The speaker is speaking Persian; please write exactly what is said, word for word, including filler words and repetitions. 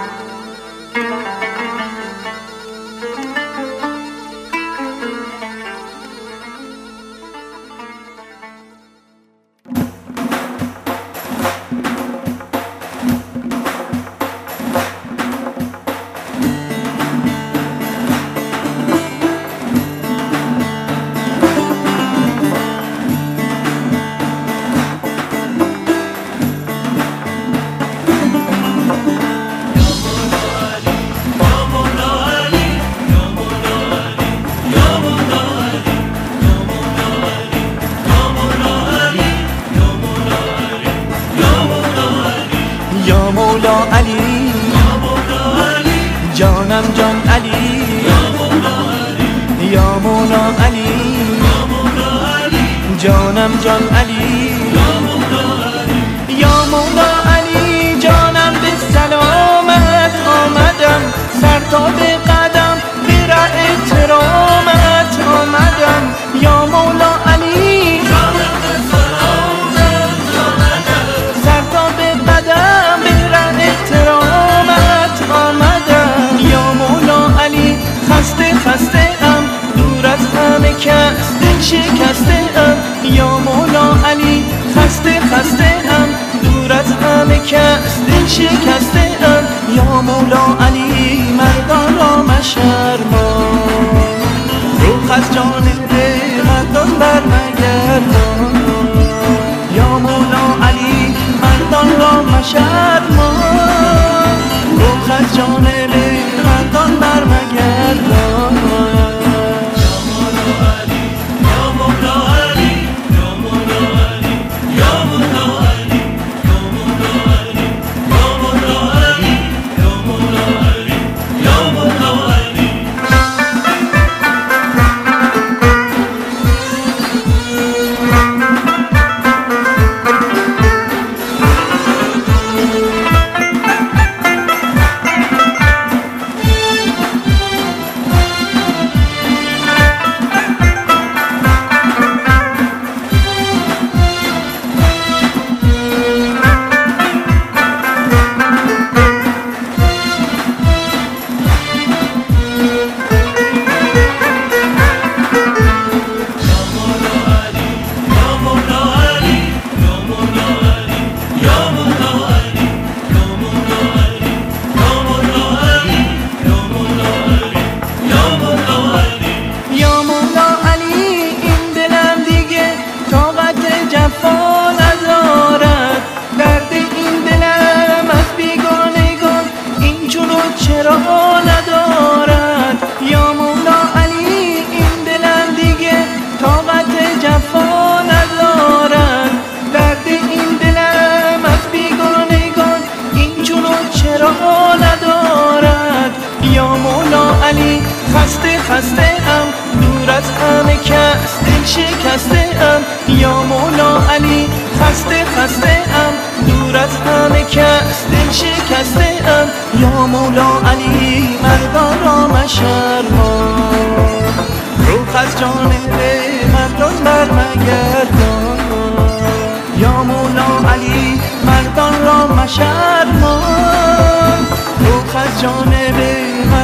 یا مولا علی جانم جان علی یا مولا علی جانم جان علی یا مولا علی جانم به سلامت آمدم سر تا به قدم به احترامت آمدم یا مولا علی جانم به سلامت آمدم سر تا به قدم به احترامت آمدم یا مولا علی خسته خسته ام دور از همه کس دل شکسته ام یا مولا علی خسته خسته ام دور از همه کس دل شکسته ام یا مولا علی مردان را مشرمان روخ از جانب مردان برمگردان یا مولا علی مردان را مشرمان روخ از جانب مردان برمگردان چرا ندارد یا مولا علی این دلم دیگه طاقت جفا ندارد درد این دلم از بیگانگان این چونو چرا ندارد یا مولا علی خسته خسته ام دور از همه کس دل شکسته ام یا مولا علی خسته خسته ام دور از همه کس دل شکسته ام یا مولا علی مردان را مشرمان روخ از جانب مردان برمگردان یا مولا علی مردان را مشرمان روخ از جانب